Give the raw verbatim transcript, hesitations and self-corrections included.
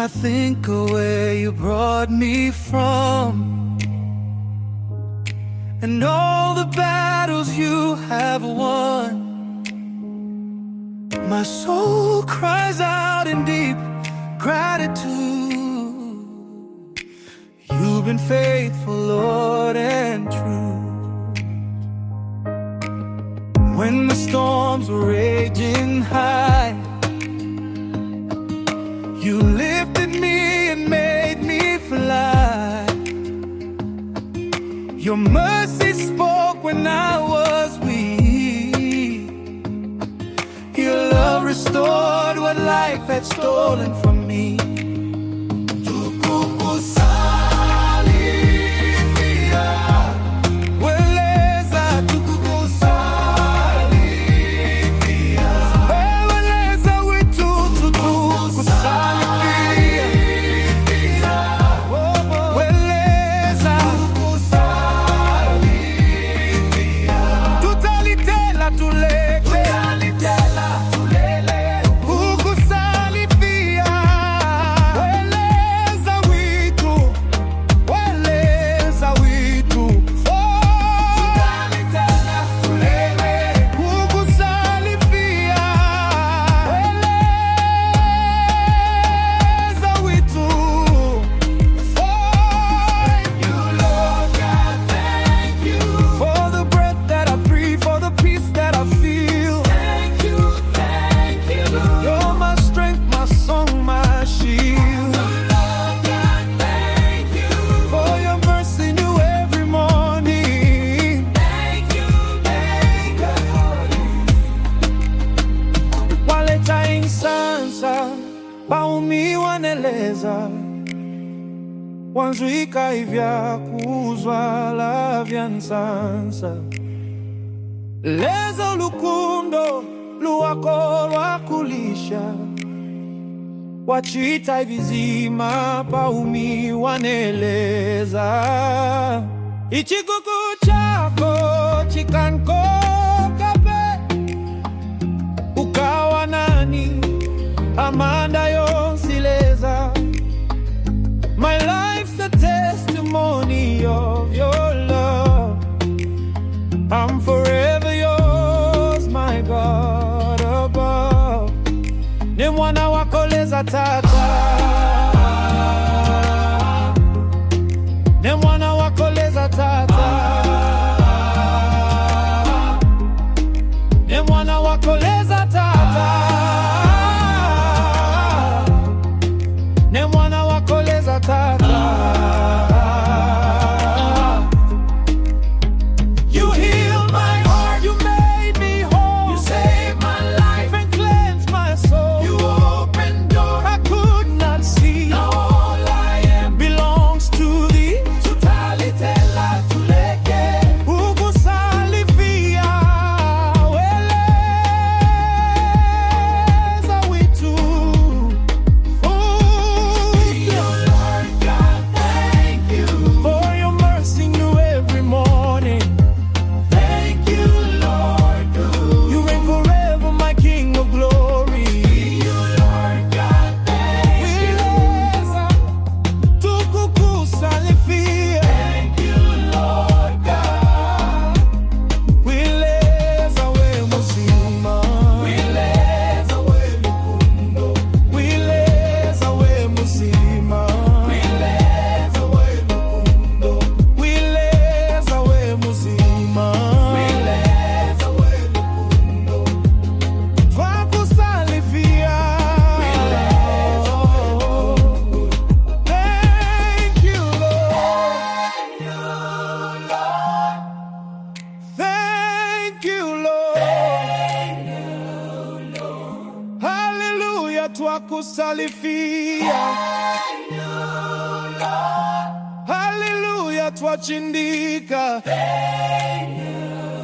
I think of where you brought me from, and all the battles you have won, my soul cries out in deep gratitude. You've been faithful, Lord, and true. When the storms were raging high, you lifted me and made me fly. Your mercy spoke when I was weak. Your love restored what life had stolen from me. Baumia wanzuika ivya kuzwa la vyansansa leza lukundo luwako lwakulisha wachita ivizima paumi waneleza ichikuku chako chikanko kape ukawa nani amanda yonsileza. My life's a testimony of your love. I'm forever yours, my God above. Ni mwana wako leza tata, ni mwana wako leza tata, ni mwana wako leza tata. You healed my heart, you made me whole. You saved my life and cleansed my soul. You opened doors I could not see. Now all I am belongs to thee. Tutalitela tuleke ukusalifia weleza witu. Twakusalifia, hallelujah, twachindika.